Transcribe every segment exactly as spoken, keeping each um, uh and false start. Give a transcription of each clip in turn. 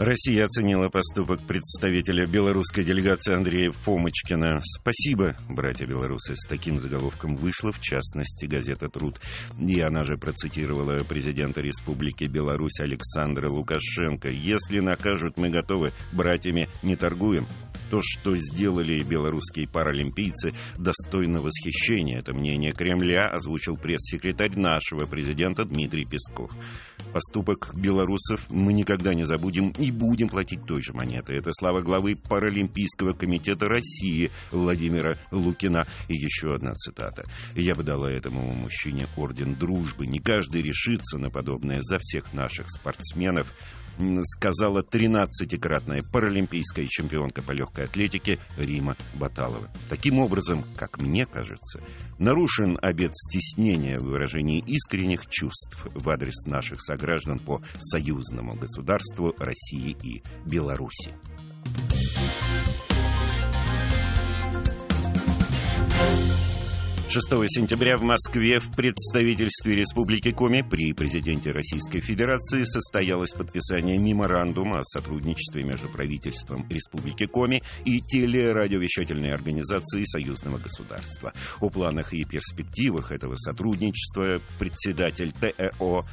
Россия оценила поступок представителя белорусской делегации Андрея Фомочкина. Спасибо, братья белорусы. С таким заголовком вышла, в частности, газета «Труд». И она же процитировала президента Республики Беларусь Александра Лукашенко. «Если накажут, мы готовы. Братьями не торгуем». То, что сделали белорусские паралимпийцы, достойно восхищения. Это мнение Кремля озвучил пресс-секретарь нашего президента Дмитрий Песков. Поступок белорусов мы никогда не забудем и будем платить той же монетой. Это слова главы Паралимпийского комитета России Владимира Лукина. И еще одна цитата. «Я бы дала этому мужчине орден дружбы. Не каждый решится на подобное. За всех наших спортсменов», сказала тринадцатикратная паралимпийская чемпионка по легкой атлетике Рима Баталова. Таким образом, как мне кажется, нарушен обет стеснения в выражении искренних чувств в адрес наших сограждан по союзному государству России и Беларуси. шестого сентября в Москве в представительстве Республики Коми при президенте Российской Федерации состоялось подписание меморандума о сотрудничестве между правительством Республики Коми и телерадиовещательной организацией союзного государства. О планах и перспективах этого сотрудничества председатель ТЭО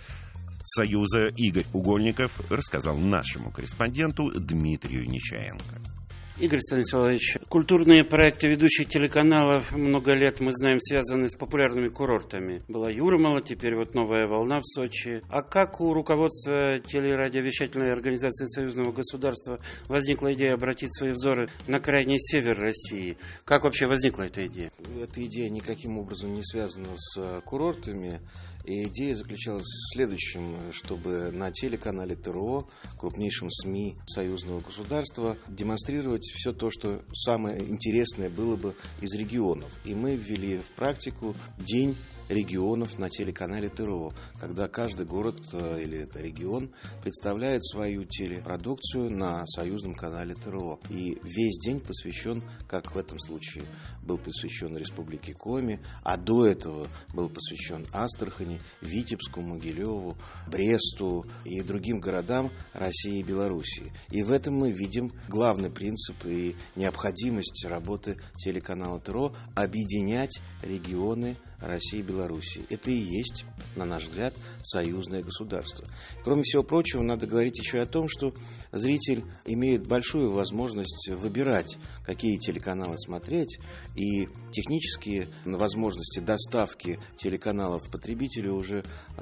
Союза Игорь Угольников рассказал нашему корреспонденту Дмитрию Нечаенко. Игорь Станиславович, культурные проекты ведущих телеканалов много лет, мы знаем, связаны с популярными курортами. Была Юрмала, теперь вот новая волна в Сочи. А как у руководства телерадиовещательной организации союзного государства возникла идея обратить свои взоры на крайний север России? Как вообще возникла эта идея? Эта идея никаким образом не связана с курортами. И идея заключалась в следующем, чтобы на телеканале ТРО, крупнейшем СМИ союзного государства, демонстрировать все то, что самое интересное было бы из регионов. И мы ввели в практику День регионов на телеканале ТРО, когда каждый город или это регион представляет свою телепродукцию на союзном канале ТРО. И весь день посвящен, как в этом случае был посвящен Республике Коми, а до этого был посвящен Астрахани, Витебску, Могилеву, Бресту и другим городам России и Белоруссии. И в этом мы видим главный принцип и необходимость работы телеканала ТРО – объединять регионы России и Белоруссии. Это и есть, на наш взгляд, союзное государство. Кроме всего прочего, надо говорить еще о том, что зритель имеет большую возможность выбирать, какие телеканалы смотреть, и технические возможности доставки телеканалов потребителю уже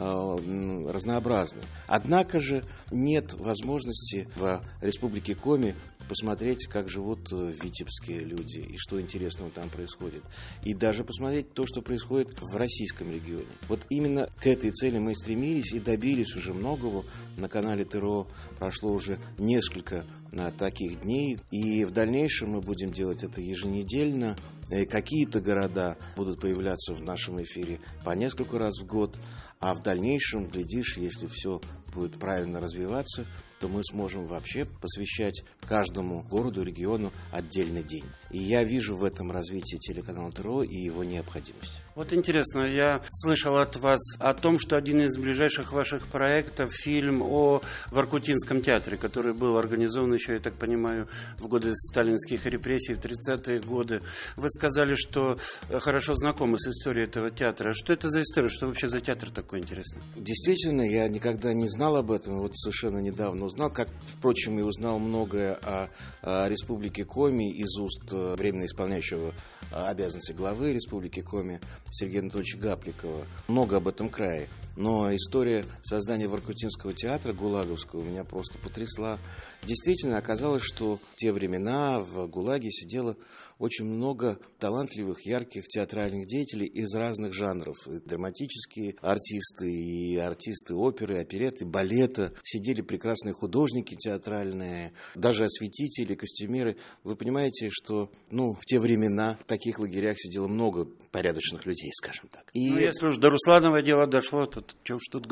э, разнообразны. Однако же нет возможности в Республике Коми посмотреть, как живут в Витебске люди и что интересного там происходит. И даже посмотреть то, что происходит в российском регионе. Вот именно к этой цели мы стремились и добились уже многого. На канале ТРО прошло уже несколько а, таких дней. И в дальнейшем мы будем делать это еженедельно. И какие-то города будут появляться в нашем эфире по несколько раз в год. А в дальнейшем, глядишь, если все будет правильно развиваться, то мы сможем вообще посвящать каждому городу, региону отдельный день. И я вижу в этом развитии телеканала ТРО и его необходимость. Вот интересно, я слышал от вас о том, что один из ближайших ваших проектов – фильм о Воркутинском театре, который был организован еще, я так понимаю, в годы сталинских репрессий, в тридцатые годы. Вы сказали, что хорошо знакомы с историей этого театра. Что это за история? Что вообще за театр такой интересный? Действительно, я никогда не знал об этом, вот совершенно недавно узнал, как, впрочем, и узнал многое о, о Республике Коми из уст временно исполняющего обязанности главы Республики Коми Сергея Анатольевича Гапликова. Много об этом крае. Но история создания Воркутинского театра ГУЛАГовского меня просто потрясла. Действительно, оказалось, что в те времена в ГУЛАГе сидело очень много талантливых, ярких театральных деятелей из разных жанров. И драматические артисты, и артисты оперы, оперетты, балета. Сидели прекрасные художники театральные, даже осветители, костюмеры. Вы понимаете, что ну, в те времена в таких лагерях сидело много порядочных людей, скажем так. И... Ну, если уж до Русланова дело дошло, то что уж тут говорить.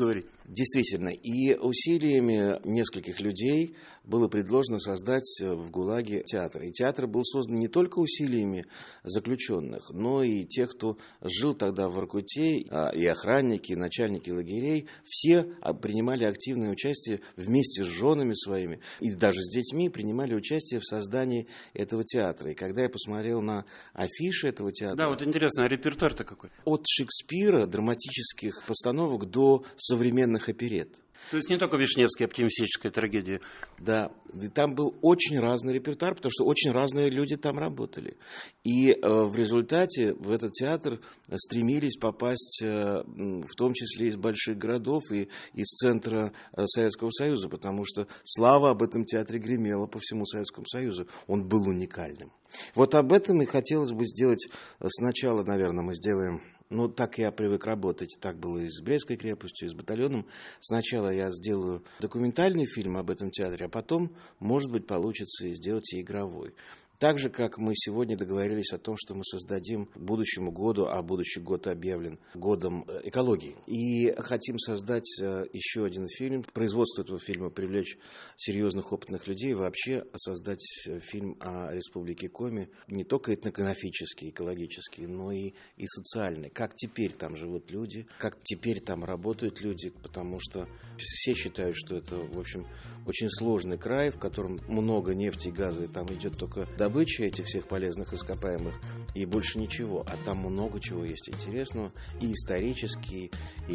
Действительно, и усилиями нескольких людей было предложено создать в ГУЛАГе театр. И театр был создан не только усилиями заключенных, но и тех, кто жил тогда в Воркуте, и охранники, и начальники лагерей. Все принимали активное участие вместе с женами своими и даже с детьми принимали участие в создании этого театра. И когда я посмотрел на афиши этого театра... Да, вот интересно, а репертуар-то какой? От Шекспира, драматических постановок, до современных оперет. То есть не только Вишневская оптимистическая трагедия. Да, и там был очень разный репертуар, потому что очень разные люди там работали. И э, в результате в этот театр стремились попасть, э, в том числе из больших городов и из центра э, Советского Союза, потому что слава об этом театре гремела по всему Советскому Союзу. Он был уникальным. Вот об этом и хотелось бы сделать сначала, наверное, мы сделаем... Ну, так я привык работать, так было и с Брестской крепостью, и с батальоном. Сначала я сделаю документальный фильм об этом театре, а потом, может быть, получится и сделать и игровой. Так же, как мы сегодня договорились о том, что мы создадим к будущему году, а будущий год объявлен годом экологии. И хотим создать еще один фильм. Производство этого фильма привлечь серьезных опытных людей, вообще создать фильм о Республике Коми, не только этнографический, экологический, но и, и социальный. Как теперь там живут люди, как теперь там работают люди, потому что все считают, что это, в общем, очень сложный край, в котором много нефти и газа, и там идет только добыча этих всех полезных ископаемых и больше ничего. А там много чего есть интересного и исторически,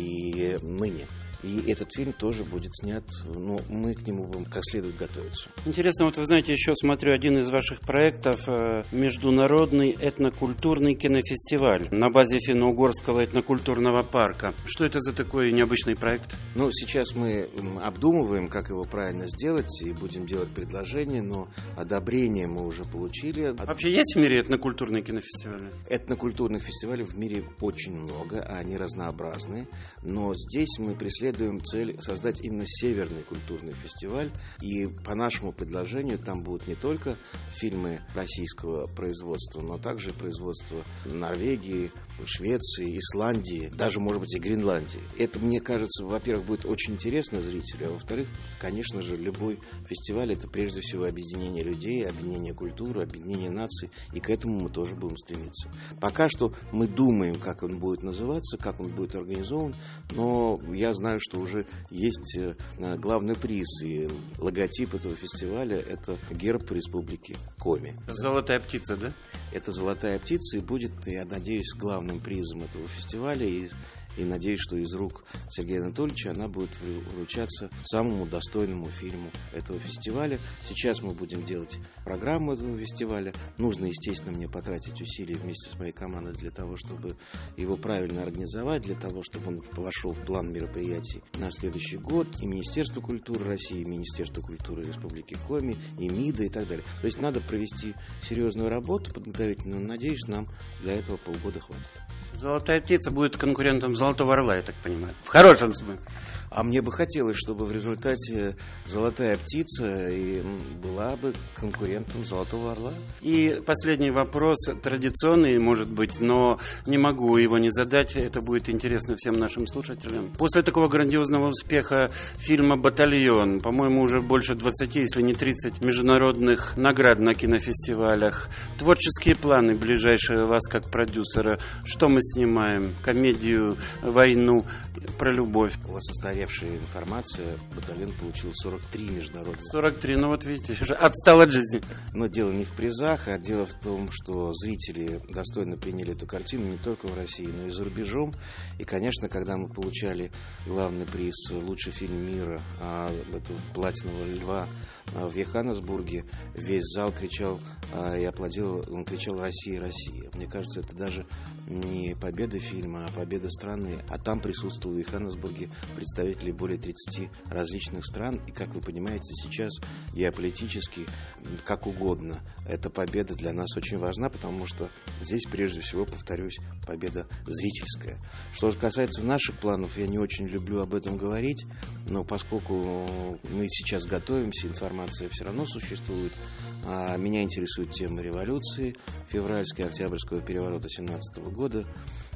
и ныне. И этот фильм тоже будет снят, но мы к нему будем как следует готовиться. Интересно, вот вы знаете, еще смотрю один из ваших проектов – Международный этнокультурный кинофестиваль на базе Финно-Угорского этнокультурного парка. Что это за такой необычный проект? Ну, сейчас мы обдумываем, как его правильно сделать, и будем делать предложения, но одобрение мы уже получили. Вообще есть в мире этнокультурные кинофестивали? Этнокультурных фестивалей в мире очень много, они разнообразные, но здесь мы преследуем цель создать именно северный культурный фестиваль. И по нашему предложению там будут не только фильмы российского производства, но также производство Норвегии, Швеции, Исландии, даже, может быть, и Гренландии. Это, мне кажется, во-первых, будет очень интересно зрителю, а во-вторых, конечно же, любой фестиваль – это прежде всего объединение людей, объединение культуры, объединение наций, и к этому мы тоже будем стремиться. Пока что мы думаем, как он будет называться, как он будет организован, но я знаю, что уже есть главный приз, и логотип этого фестиваля – это герб Республики Коми. Золотая птица, да? Это золотая птица, и будет, я надеюсь, главным призом этого фестиваля, и, и надеюсь, что из рук Сергея Анатольевича она будет вручаться самому достойному фильму этого фестиваля. Сейчас мы будем делать программу этого фестиваля. Нужно, естественно, мне потратить усилия вместе с моей командой для того, чтобы его правильно организовать, для того, чтобы он вошел в план мероприятий на следующий год. И Министерство культуры России, и Министерство культуры Республики Коми, и МИДа и так далее. То есть надо провести серьезную работу подготовительную. Надеюсь, нам для этого полгода хватит. Золотая птица будет конкурентом Золотого Орла, я так понимаю. В хорошем смысле. А мне бы хотелось, чтобы в результате Золотая птица и была бы конкурентом Золотого Орла. И последний вопрос, традиционный, может быть, но не могу его не задать. Это будет интересно всем нашим слушателям. После такого грандиозного успеха фильма «Батальон», по-моему, уже больше двадцати, если не тридцати международных наград на кинофестивалях. Творческие планы ближайшие у вас как продюсера. Что мы снимаем? Комедию, войну, про любовь. У вас устаревшая информация. «Батальон» получил сорок три международных. сорок три, ну вот видите, уже отстал от жизни. Но дело не в призах, а дело в том, что зрители достойно приняли эту картину не только в России, но и за рубежом. И, конечно, когда мы получали главный приз «Лучший фильм мира», а это «Платинового льва» в Йоханнесбурге, весь зал кричал и аплодировал, он кричал «Россия, Россия». Мне кажется, это даже не победа фильма, а победа страны. А там присутствовал в Йоханнесбурге представители более тридцати различных стран. И, как вы понимаете, сейчас геополитически, как угодно, эта победа для нас очень важна, потому что здесь, прежде всего, повторюсь, победа зрительская. Что касается наших планов, я не очень люблю об этом говорить, но поскольку мы сейчас готовимся, информация все равно существует, а меня интересует тема революции, февральского и октябрьского переворота семнадцатого года.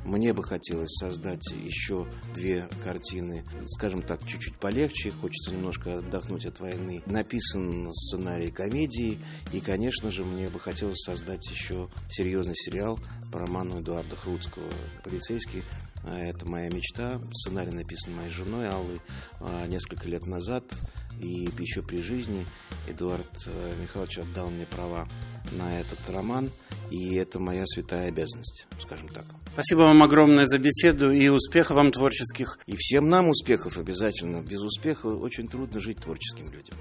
Мне бы хотелось создать еще две картины, скажем так, чуть-чуть полегче. Хочется немножко отдохнуть от войны. Написан сценарий комедии. И, конечно же, мне бы хотелось создать еще серьезный сериал по роману Эдуарда Хруцкого «Полицейский». Это моя мечта. Сценарий написан моей женой Аллой несколько лет назад. И еще при жизни Эдуард Михайлович отдал мне права на этот роман. И это моя святая обязанность, скажем так. Спасибо вам огромное за беседу и успехов вам творческих. И всем нам успехов обязательно. Без успеха очень трудно жить творческим людям.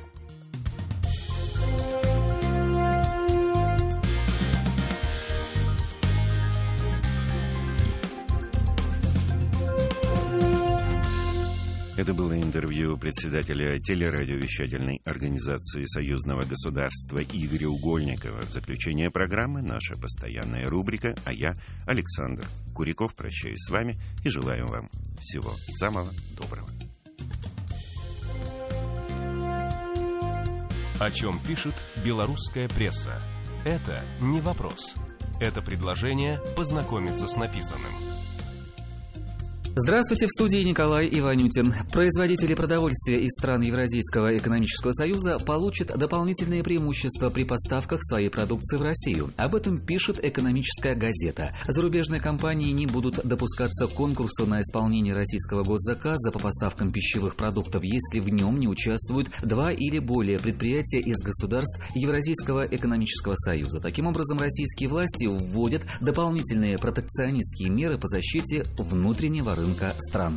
Это было интервью председателя телерадиовещательной организации Союзного государства Игоря Угольникова. В заключение программы наша постоянная рубрика, а я, Александр Куряков, прощаюсь с вами и желаю вам всего самого доброго. О чем пишет белорусская пресса? Это не вопрос. Это предложение познакомиться с написанным. Здравствуйте, в студии Николай Иванютин. Производители продовольствия из стран Евразийского экономического союза получат дополнительные преимущества при поставках своей продукции в Россию. Об этом пишет «Экономическая газета». Зарубежные компании не будут допускаться к конкурсу на исполнение российского госзаказа по поставкам пищевых продуктов, если в нем не участвуют два или более предприятия из государств Евразийского экономического союза. Таким образом, российские власти вводят дополнительные протекционистские меры по защите внутреннего рынка. рынка страны.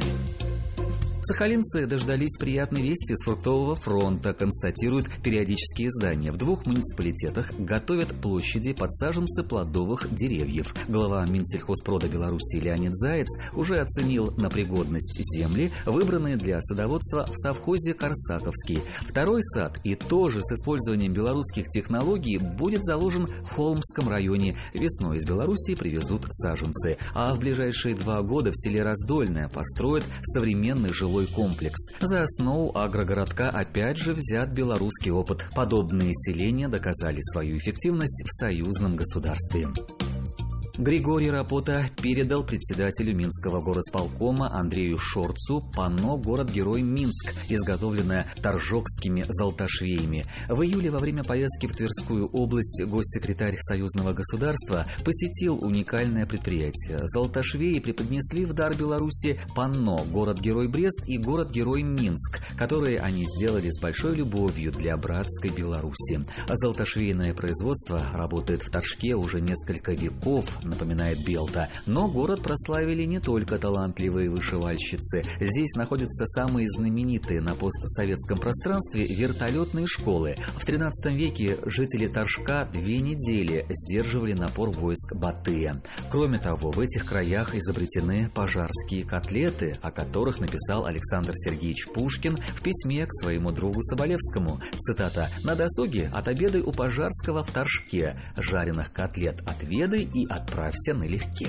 Сахалинцы дождались приятной вести с фруктового фронта, констатируют периодические издания. В двух муниципалитетах готовят площади под саженцы плодовых деревьев. Глава Минсельхозпрода Беларуси Леонид Заяц уже оценил на пригодность земли, выбранные для садоводства в совхозе Корсаковский. Второй сад, и тоже с использованием белорусских технологий, будет заложен в Холмском районе. Весной из Беларуси привезут саженцы. А в ближайшие два года в селе Раздольное построят современный жилой комплекс. За основу агрогородка опять же взят белорусский опыт. Подобные селения доказали свою эффективность в союзном государстве. Григорий Рапота передал председателю Минского горосполкома Андрею Шорцу панно «Город-герой Минск», изготовленное торжокскими золотошвеями. В июле во время поездки в Тверскую область госсекретарь союзного государства посетил уникальное предприятие. Золотошвеи преподнесли в дар Беларуси панно «Город-герой Брест» и «Город-герой Минск», которые они сделали с большой любовью для братской Беларуси. Золотошвейное производство работает в Торжке уже несколько веков, напоминает Белта. Но город прославили не только талантливые вышивальщицы. Здесь находятся самые знаменитые на постсоветском пространстве вертолетные школы. В тринадцатом веке жители Торжка две недели сдерживали напор войск Батыя. Кроме того, в этих краях изобретены пожарские котлеты, о которых написал Александр Сергеевич Пушкин в письме к своему другу Соболевскому. Цитата: «На досуге отобедай у Пожарского в Торжке, жареных котлет отведай и отправься налегке».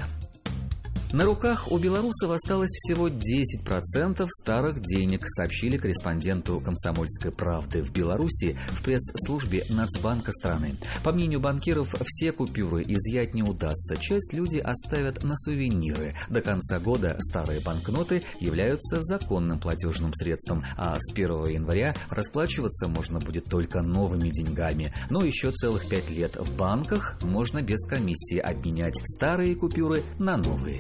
На руках у белорусов осталось всего десять процентов старых денег, сообщили корреспонденту «Комсомольской правды» в Беларуси в пресс-службе Нацбанка страны. По мнению банкиров, все купюры изъять не удастся. Часть люди оставят на сувениры. До конца года старые банкноты являются законным платежным средством, а с первого января расплачиваться можно будет только новыми деньгами. Но еще целых пять лет в банках можно без комиссии обменять старые купюры на новые.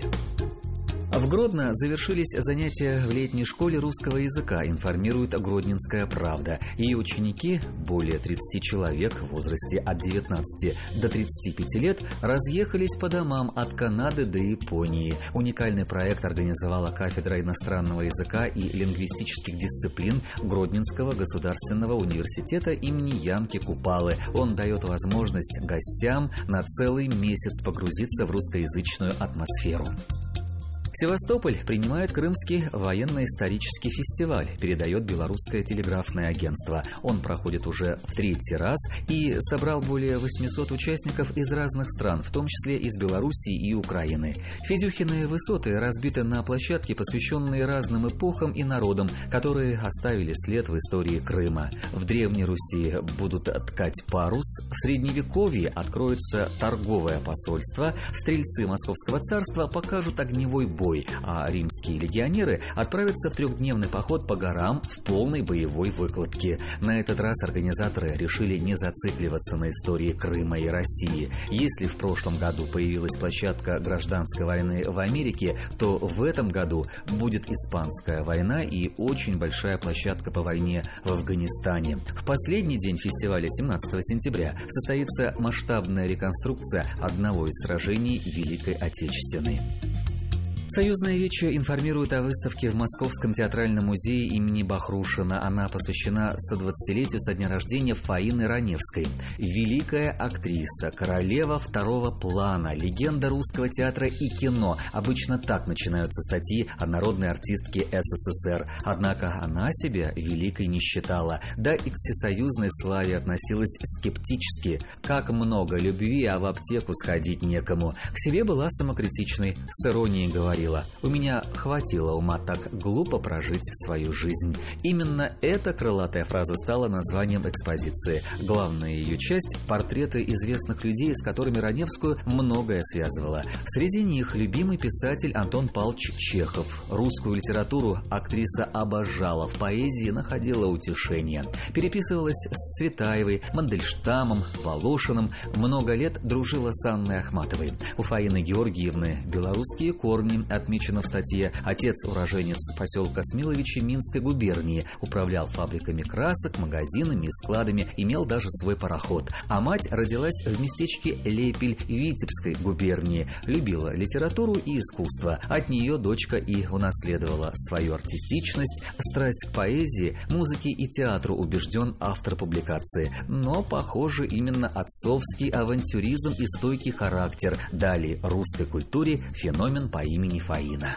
В Гродно завершились занятия в летней школе русского языка, информирует Гродненская правда. Ее ученики, более тридцати человек в возрасте от девятнадцати до тридцати пяти лет, разъехались по домам от Канады до Японии. Уникальный проект организовала кафедра иностранного языка и лингвистических дисциплин Гродненского государственного университета имени Янки Купалы. Он дает возможность гостям на целый месяц погрузиться в русскоязычную атмосферу. Севастополь принимает Крымский военно-исторический фестиваль, передает Белорусское телеграфное агентство. Он проходит уже в третий раз и собрал более восьмисот участников из разных стран, в том числе из Белоруссии и Украины. Федюхины высоты разбиты на площадке, посвященные разным эпохам и народам, которые оставили след в истории Крыма. В Древней Руси будут ткать парус, в Средневековье откроется торговое посольство, стрельцы Московского царства покажут огневой бой, а римские легионеры отправятся в трехдневный поход по горам в полной боевой выкладке. На этот раз организаторы решили не зацикливаться на истории Крыма и России. Если в прошлом году появилась площадка гражданской войны в Америке, то в этом году будет Испанская война и очень большая площадка по войне в Афганистане. В последний день фестиваля, семнадцатого сентября, состоится масштабная реконструкция одного из сражений Великой Отечественной. Союзная Вече информирует о выставке в Московском театральном музее имени Бахрушина. Она посвящена стодвадцатилетию со дня рождения Фаины Раневской. Великая актриса, королева второго плана, легенда русского театра и кино. Обычно так начинаются статьи о народной артистке СССР. Однако она себя великой не считала, да и к всесоюзной славе относилась скептически. Как много любви, а в аптеку сходить некому. К себе была самокритичной, с иронией говорила: «У меня хватило ума так глупо прожить свою жизнь». Именно эта крылатая фраза стала названием экспозиции. Главная ее часть – портреты известных людей, с которыми Раневскую многое связывало. Среди них любимый писатель Антон Павлович Чехов. Русскую литературу актриса обожала, в поэзии находила утешение. Переписывалась с Цветаевой, Мандельштамом, Волошиным. Много лет дружила с Анной Ахматовой. У Фаины Георгиевны белорусские корни, отмечено в статье. Отец уроженец поселка Смиловичи Минской губернии, управлял фабриками красок, магазинами и складами, имел даже свой пароход. А мать родилась в местечке Лепель Витебской губернии, любила литературу и искусство. От нее дочка и унаследовала свою артистичность, страсть к поэзии, музыке и театру, убежден автор публикации. Но, похоже, именно отцовский авантюризм и стойкий характер дали русской культуре феномен по имени Фаина.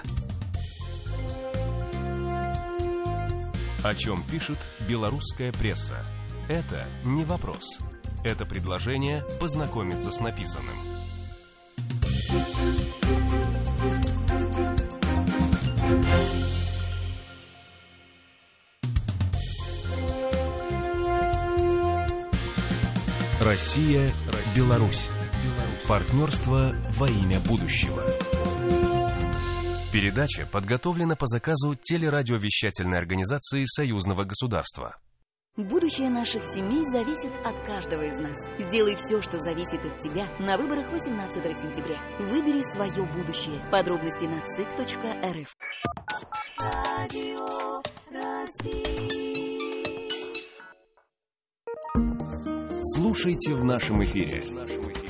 О чем пишет белорусская пресса? Это не вопрос. Это предложение познакомиться с написанным. Россия, Беларусь. Партнерство во имя будущего. Передача подготовлена по заказу телерадиовещательной организации Союзного государства. Будущее наших семей зависит от каждого из нас. Сделай все, что зависит от тебя на выборах восемнадцатого сентября. Выбери свое будущее. Подробности на цик точка эр эф. Слушайте в нашем эфире